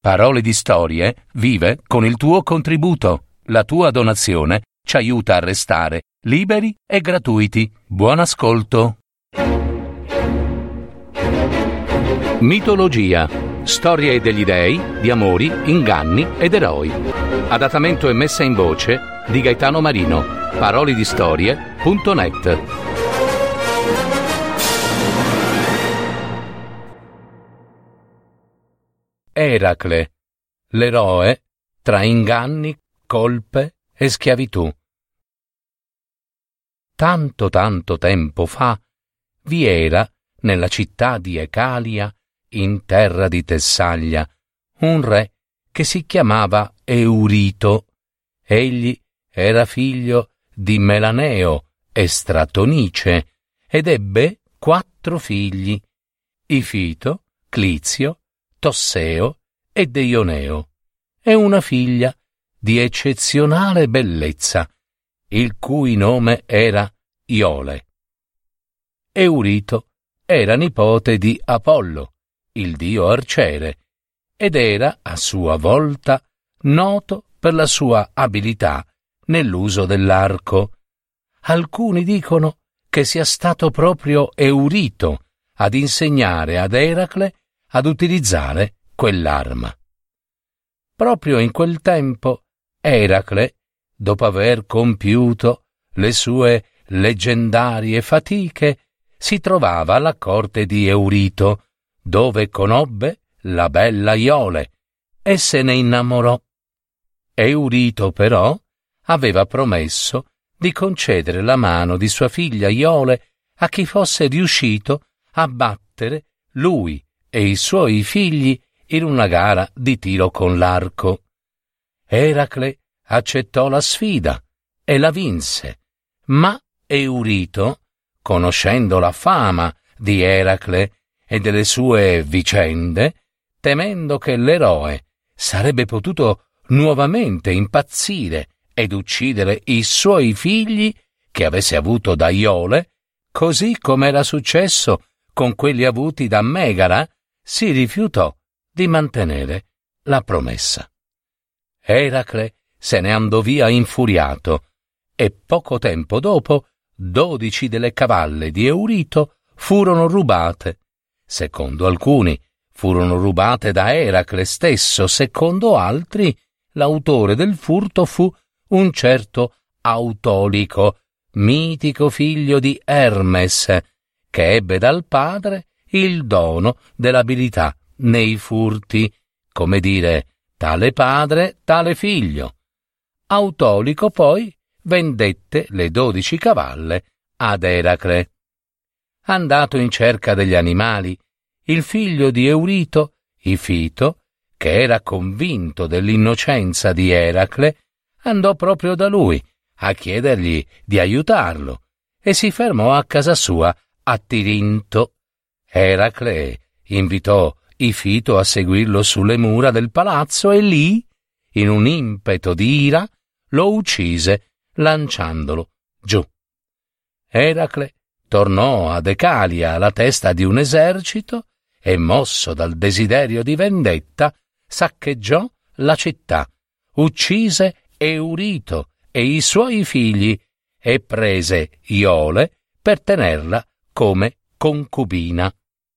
Parole di Storie vive con il tuo contributo. La tua donazione ci aiuta a restare liberi e gratuiti. Buon ascolto. Mitologia. Storie degli dei, di amori, inganni ed eroi. Adattamento e messa in voce di Gaetano Marino. parolidistorie.net. Eracle, l'eroe tra inganni, colpe e schiavitù. Tanto tempo fa vi era nella città di Ecalia, in terra di Tessaglia, un re che si chiamava Eurito. Egli era figlio di Melaneo e Stratonice ed ebbe 4 figli: Ifito, Clizio, Tosseo e Deioneo, e una figlia di eccezionale bellezza, il cui nome era Iole. Eurito era nipote di Apollo, il dio arciere, ed era a sua volta noto per la sua abilità nell'uso dell'arco. Alcuni dicono che sia stato proprio Eurito ad insegnare ad Eracle ad utilizzare quell'arma. Proprio in quel tempo Eracle, dopo aver compiuto le sue leggendarie fatiche, si trovava alla corte di Eurito, dove conobbe la bella Iole e se ne innamorò. Eurito però aveva promesso di concedere la mano di sua figlia Iole a chi fosse riuscito a battere lui e i suoi figli in una gara di tiro con l'arco. Eracle accettò la sfida e la vinse, ma Eurito, conoscendo la fama di Eracle e delle sue vicende, temendo che l'eroe sarebbe potuto nuovamente impazzire ed uccidere i suoi figli che avesse avuto da Iole, così come era successo con quelli avuti da Megara, si rifiutò di mantenere la promessa. Eracle se ne andò via infuriato e poco tempo dopo 12 delle cavalle di Eurito furono rubate. Secondo alcuni furono rubate da Eracle stesso, secondo altri l'autore del furto fu un certo Autolico, mitico figlio di Hermes, che ebbe dal padre il dono dell'abilità nei furti, come dire, tale padre, tale figlio. Autolico poi vendette le 12 cavalle ad Eracle. Andato in cerca degli animali, il figlio di Eurito, Ifito, che era convinto dell'innocenza di Eracle, andò proprio da lui a chiedergli di aiutarlo e si fermò a casa sua a Tirinto. Eracle invitò Ifito a seguirlo sulle mura del palazzo e lì, in un impeto di ira, lo uccise lanciandolo giù. Eracle tornò ad Ecalia alla testa di un esercito e, mosso dal desiderio di vendetta, saccheggiò la città, uccise Eurito e i suoi figli e prese Iole per tenerla come concubina.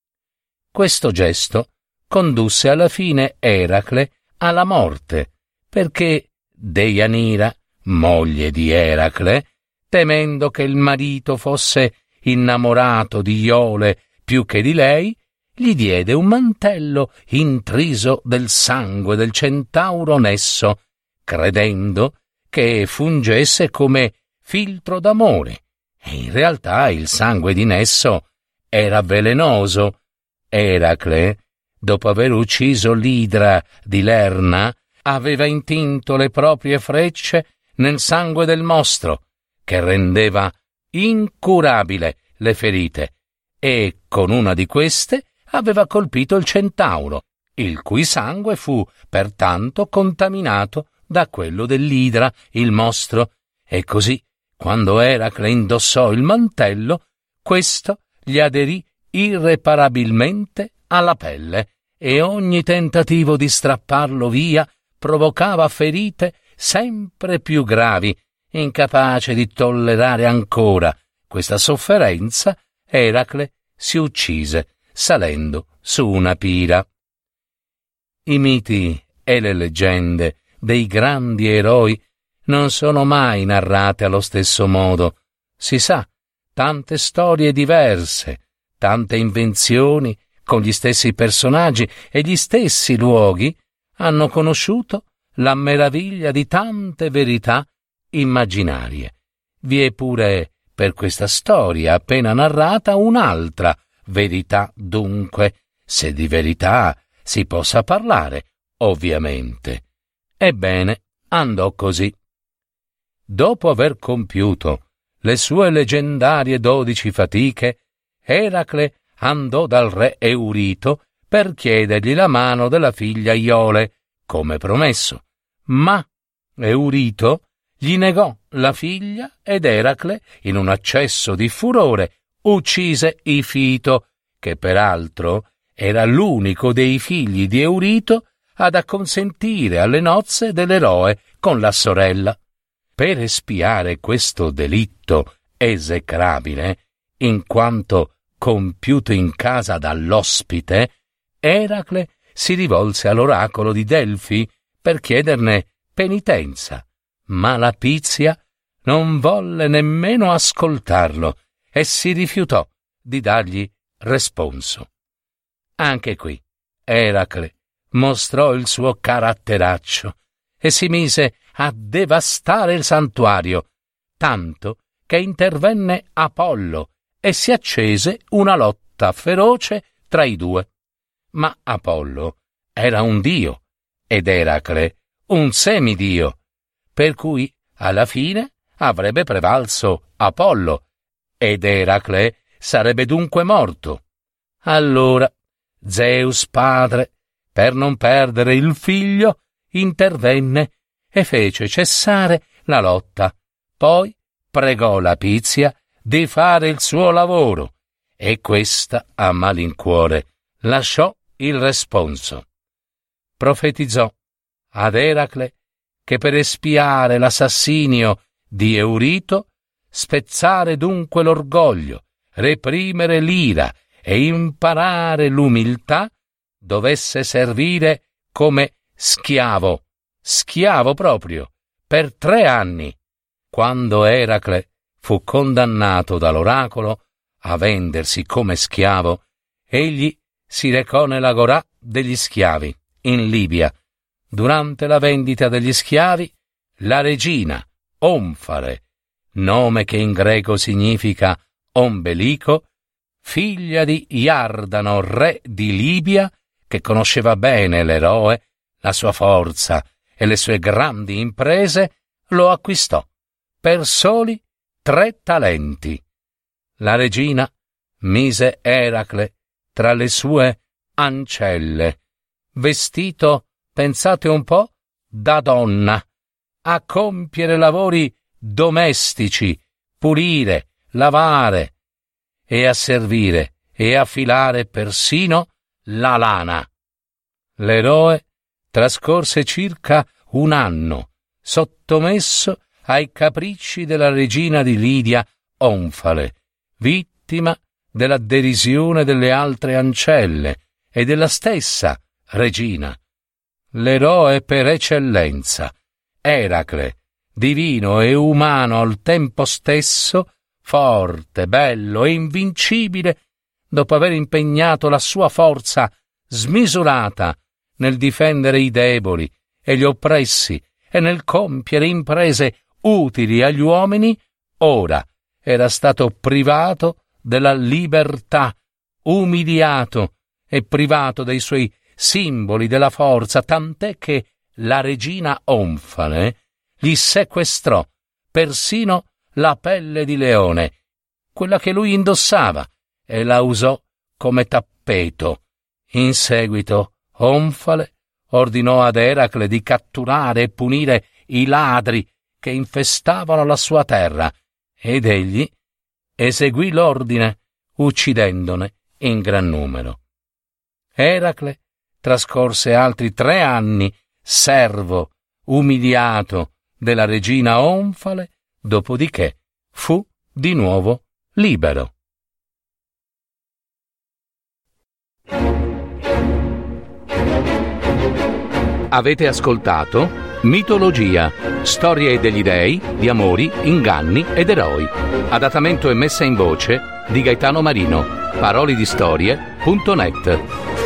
Questo gesto condusse alla fine Eracle alla morte, perché Deianira, moglie di Eracle, temendo che il marito fosse innamorato di Iole più che di lei, gli diede un mantello intriso del sangue del centauro Nesso, credendo che fungesse come filtro d'amore, e in realtà il sangue di Nesso era velenoso. Eracle, dopo aver ucciso l'idra di Lerna, aveva intinto le proprie frecce nel sangue del mostro, che rendeva incurabile le ferite, e con una di queste aveva colpito il centauro, il cui sangue fu pertanto contaminato da quello dell'idra, il mostro, e così, quando Eracle indossò il mantello, questo gli aderì irreparabilmente alla pelle e ogni tentativo di strapparlo via provocava ferite sempre più gravi. Incapace di tollerare ancora questa sofferenza, Eracle si uccise salendo su una pira. I miti e le leggende dei grandi eroi non sono mai narrate allo stesso modo. Si sa, tante storie diverse, tante invenzioni con gli stessi personaggi e gli stessi luoghi hanno conosciuto la meraviglia di tante verità immaginarie. Vi è pure per questa storia appena narrata un'altra verità, dunque, se di verità si possa parlare, ovviamente. Ebbene, andò così. Dopo aver compiuto le sue leggendarie 12 fatiche, Eracle andò dal re Eurito per chiedergli la mano della figlia Iole, come promesso. Ma Eurito gli negò la figlia ed Eracle, in un accesso di furore, uccise Ifito, che peraltro era l'unico dei figli di Eurito ad acconsentire alle nozze dell'eroe con la sorella. Per espiare questo delitto esecrabile, in quanto compiuto in casa dall'ospite, Eracle si rivolse all'oracolo di Delfi per chiederne penitenza, ma la Pizia non volle nemmeno ascoltarlo e si rifiutò di dargli responso. Anche qui Eracle mostrò il suo caratteraccio e si mise a devastare il santuario, tanto che intervenne Apollo e si accese una lotta feroce tra i due. Ma Apollo era un dio ed Eracle un semidio, per cui alla fine avrebbe prevalso Apollo ed Eracle sarebbe dunque morto. Allora Zeus padre, per non perdere il figlio, intervenne e fece cessare la lotta. Poi pregò la Pizia di fare il suo lavoro e questa, a malincuore, lasciò il responso. Profetizzò ad Eracle che per espiare l'assassinio di Eurito, spezzare dunque l'orgoglio, reprimere l'ira e imparare l'umiltà, dovesse servire come schiavo proprio, per 3 anni. Quando Eracle fu condannato dall'oracolo a vendersi come schiavo, egli si recò nell'agorà degli schiavi, in Libia. Durante la vendita degli schiavi, la regina Omfale, nome che in greco significa ombelico, figlia di Iardano, re di Libia, che conosceva bene l'eroe, la sua forza e le sue grandi imprese, lo acquistò per soli 3 talenti. La regina mise Eracle tra le sue ancelle, vestito, pensate un po', da donna, a compiere lavori domestici, pulire, lavare e a servire e a filare persino la lana. L'eroe trascorse circa 1 anno sottomesso ai capricci della regina di Lidia Onfale, vittima della derisione delle altre ancelle e della stessa regina. L'eroe per eccellenza, Eracle, divino e umano al tempo stesso, forte, bello e invincibile, dopo aver impegnato la sua forza smisurata nel difendere i deboli e gli oppressi e nel compiere imprese utili agli uomini, ora era stato privato della libertà, umiliato e privato dei suoi simboli della forza, tant'è che la regina Onfale gli sequestrò persino la pelle di leone, quella che lui indossava, e la usò come tappeto. In seguito Onfale ordinò ad Eracle di catturare e punire i ladri che infestavano la sua terra, ed egli eseguì l'ordine, uccidendone in gran numero. Eracle trascorse altri 3 anni servo umiliato della regina Onfale, dopodiché fu di nuovo libero. Avete ascoltato Mitologia, storie degli dei, di amori, inganni ed eroi. Adattamento e messa in voce di Gaetano Marino. Parolidistorie.net